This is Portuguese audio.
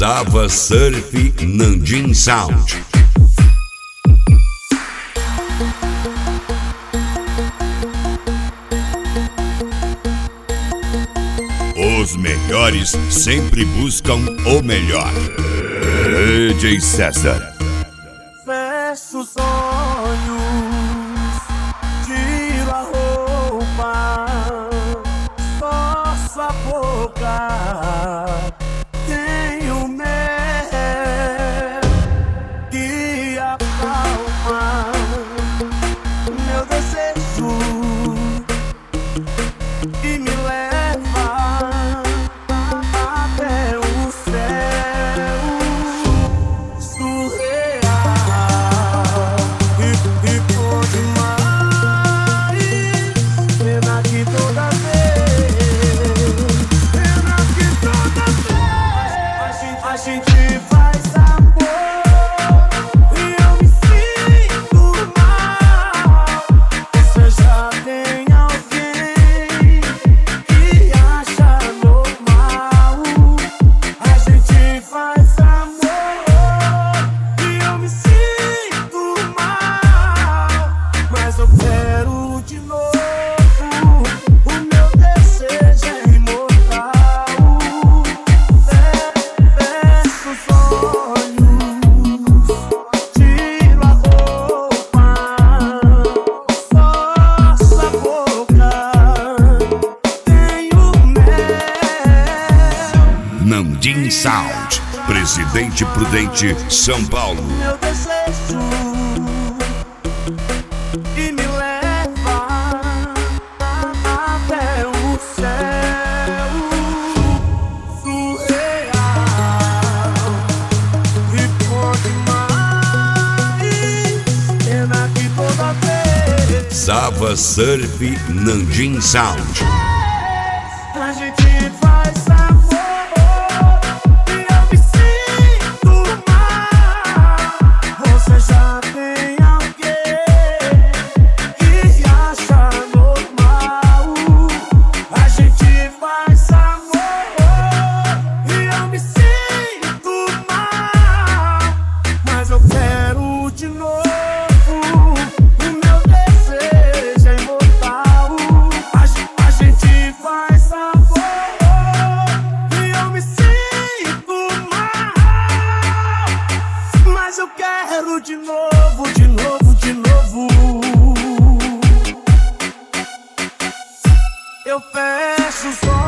Sava Surf Nanjing Sound. Os melhores sempre buscam o melhor. DJ César. Fecho os olhos, tiro a roupa, forço a boca, tenho mel que acalma meu desejo e me leva até o céu surreal e bom demais. Pena que toda vez a gente faz amor e eu me sinto mal. Você já tem alguém que acha normal. A gente faz amor e eu me sinto mal, mas eu quero de novo. O meu desejo é imortal. Fecho os olhos, tiro a roupa, forço a boca, tenho mel. Nanjing Sound, Presidente Prudente, São Paulo. Meu desejo e me leva até o céu surreal e bom demais. Pena que toda vez Sava Surf Nanjing Sound. a gente faz amor e eu me sinto mal. Você já tem alguém que acha normal. A gente faz amor e eu me sinto mal, mas eu quero de novo. O meu desejo é imortal. A gente faz amor e eu me sinto mal, mas eu quero de novo, de novo, de novo. Eu fecho os olhos.